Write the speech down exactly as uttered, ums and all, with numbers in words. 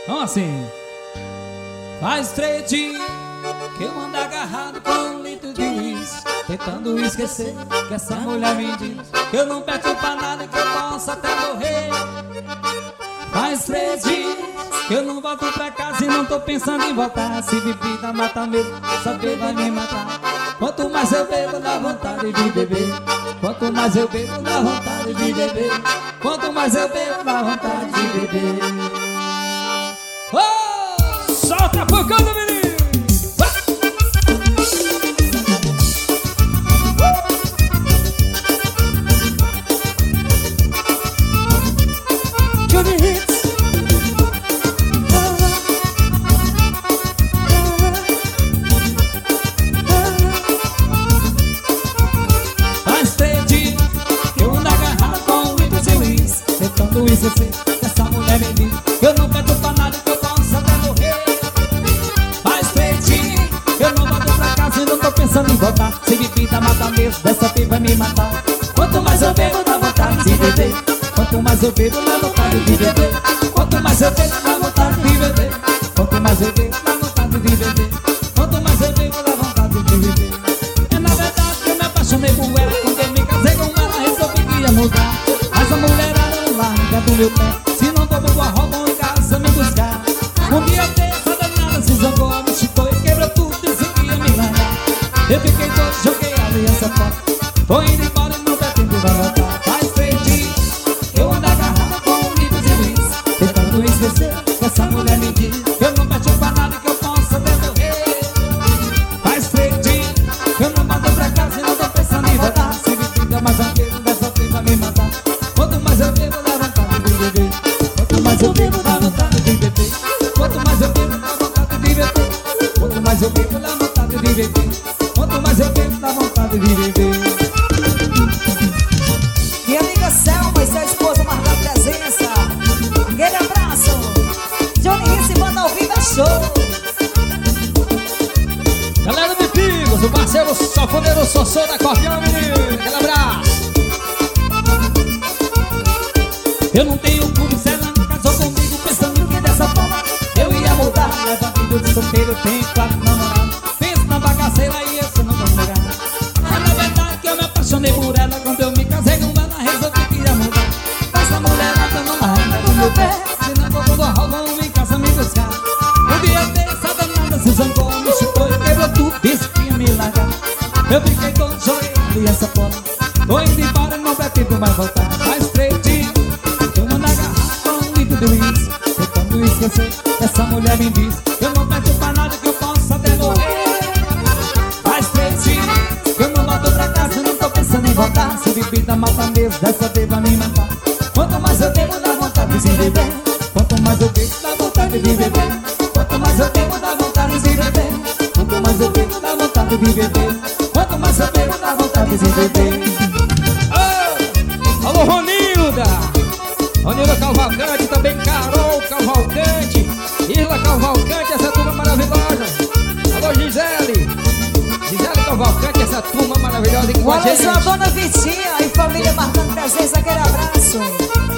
Vamos assim. Faz três dias que eu ando agarrado com um litro de uísque, tentando esquecer que essa mulher me diz que eu não peço pra nada e que eu posso até morrer. Faz três dias que eu não volto pra casa e não tô pensando em voltar. Se bebida mata mesmo, saber vai me matar. Quanto mais eu bebo, dá vontade de beber. Quanto mais eu bebo, dá vontade de beber. Quanto mais eu bebo, dá vontade de beber. Oh! Solta a boca do menino! Esquecer que essa mulher me diz que eu não peço pra nada e que eu posso até morrer. Faz três dias que eu não volto pra casa e não tô pensando em voltar. Se me pinta, mata mesmo, dessa vez vai me matar. Quanto mais eu bebo, dá vontade de beber. Quanto mais eu bebo, dá vontade de beber. Quanto mais eu bebo, dá vontade de beber. Quanto mais eu bebo, dá vontade de beber. Quanto mais eu bebo, dá vontade de beber. É na verdade que eu me apaixonei por ela. Quando eu me casei com ela, resolvi que ia mudar. Mas a mulher larga do meu pé, se não tomo boa roubam em casa me buscar. Um dia dessa danada se zangou, me chutou e quebrou tudo, disse que ia me largar. Eu fiquei todo, joguei a aliança fora. Tô indo embora e não pretendo voltar. Faz três dias que eu ando agarrado com um livro de uísque, tentando esquecer que essa mulher me diz que eu não peço pra nada e que eu posso até morrer. Faz três dias que eu não volto pra casa e não tô pensando em voltar. Se me fica mais aquele, dessa vez vai me matar. Quanto mais eu bebo, dá vontade de beber. Quanto mais eu bebo, dá vontade de beber. Quanto mais eu bebo, dá vontade de beber. Quanto mais eu bebo, dá vontade de beber. Quanto mais eu bebo, dá vontade de beber. Minha amiga Selma e sua esposa marcando presença. Aquele abraço. Johnny Risse, banda ao vivo, é show. Galera de Pigos, o parceiro sanfoneiro Sossô da Corpião, menino. Aquele abraço. Eu não tenho culpa se ela não casou comigo pensando que dessa forma eu ia mudar. Leva a vida de solteiro, tenho quatro namorados. Penso na bagaceira e eu só não vou negar. Mas na verdade que eu me apaixonei por ela. Quando eu me casei com ela, resolvi que ia mudar. Essa mulher ela não larga do meu pé, se não for do rol, vão em casa me buscar. Um dia dessa danada se zangou, me chutou e quebrou tudo, disse que ia me largar. Eu fiquei todo, joguei a aliança fora. Tô indo embora e não pretendo mais voltar. Faz três dias tentando esquecer, essa mulher me diz que eu não peço pra nada, que eu posso até morrer. Faz três dias que eu não volto pra casa e não tô pensando em voltar. Se bebida mata mesmo, dessa vez vai me matar. Quanto mais eu bebo, dá vontade de beber. Quanto mais eu bebo, dá vontade de beber. Quanto mais eu bebo, dá vontade de beber. Quanto mais eu bebo, dá vontade de beber. Quanto mais eu bebo, dá vontade de beber. Oh! Alô, Ronilda! Ronilda Cavalcante, também Carol Cavalcante, Isla Cavalcante, essa turma maravilhosa. Alô, Gisele, Gisele Cavalcante, essa turma maravilhosa aqui com a gente. Olha só, dona Vitinha e família marcando presença, aquele abraço.